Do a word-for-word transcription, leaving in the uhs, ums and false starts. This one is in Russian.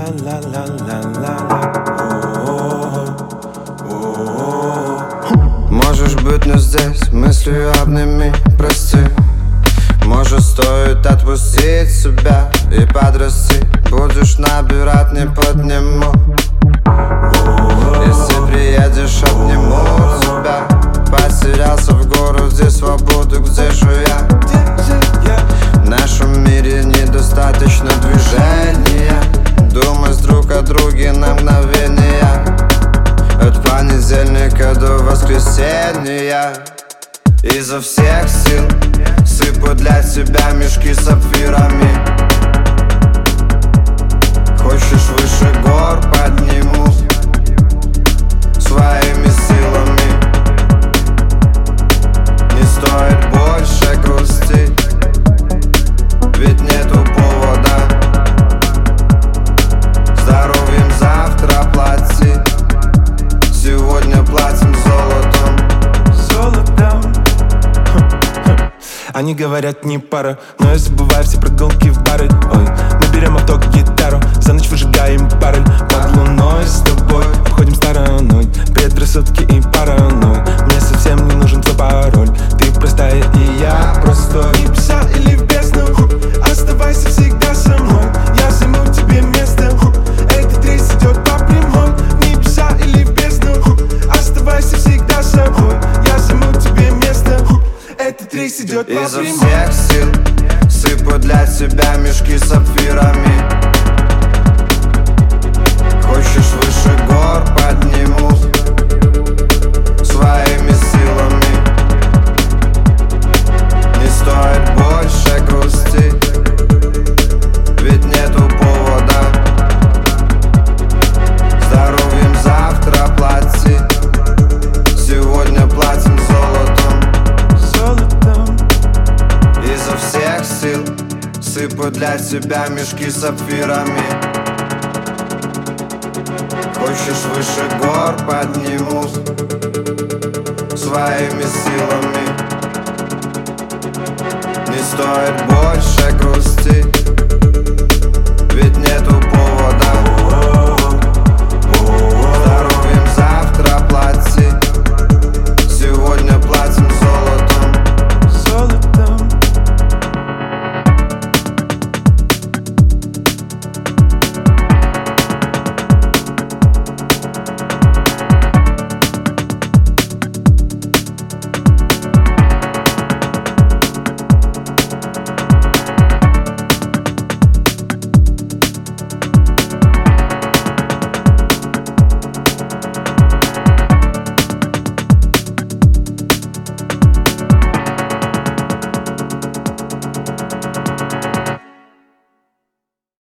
Можешь быть, но здесь мыслью обними, прости. Может, стоит отпустить себя и подрасти. Будешь набирать, не подниму. Если приедешь, обниму тебя. Потерялся в городе свободы, где же я? В нашем мире недостаточно движения. Думать друг о друге на мгновение. От понедельника до воскресенья. Изо всех сил сыпу для тебя мешки с сапфирами. Хочешь выше гор, подниму своими силами. Не стоит больше грустить, ведь нету повода. Здоровьем завтра плати, сегодня платим золотом. Золотом. Они говорят, не пара, но я забываю все прогулки в бары. Ой, мы берем авто, гитару, за ночь выжигаем пароль. Под луной с тобой обходим стороной предрассудки и паранойи. Мне совсем не нужен твой пароль. Ты простая и я простой. Небеса или в бездну, оставайся всегда со мной. Я займу тебе место. Этот рейс идет по прямой. Небеса или в бездну, оставайся всегда со мной. Я займу тебе место. Этот рейс идет по прямой. Изо всех сил сыпу для тебя мешки с сапфирами. Хочешь выше гор, подниму своими силами. Не стоит больше грустить, ведь нету повода. Здоровьем завтра плати, сегодня платим золотом. Золотом. Изо всех сил сыпу для тебя мешки с сапфирами. Хочешь выше гор, подниму своими силами. Не стоит больше грустить, ведь нету